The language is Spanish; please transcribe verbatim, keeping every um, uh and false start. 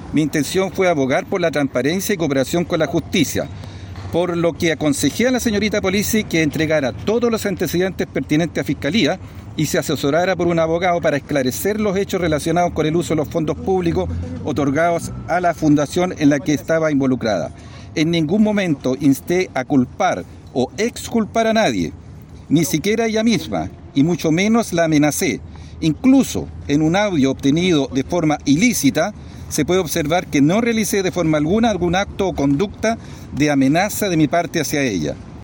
Mi intención fue abogar por la transparencia y cooperación con la justicia, por lo que aconsejé a la señorita Polizzi que entregara todos los antecedentes pertinentes a Fiscalía y se asesorara por un abogado para esclarecer los hechos relacionados con el uso de los fondos públicos otorgados a la fundación en la que estaba involucrada. En ningún momento insté a culpar o exculpar a nadie, ni siquiera a ella misma, y mucho menos la amenacé. Incluso en un audio obtenido de forma ilícita, se puede observar que no realicé de forma alguna algún acto o conducta de amenaza de mi parte hacia ella.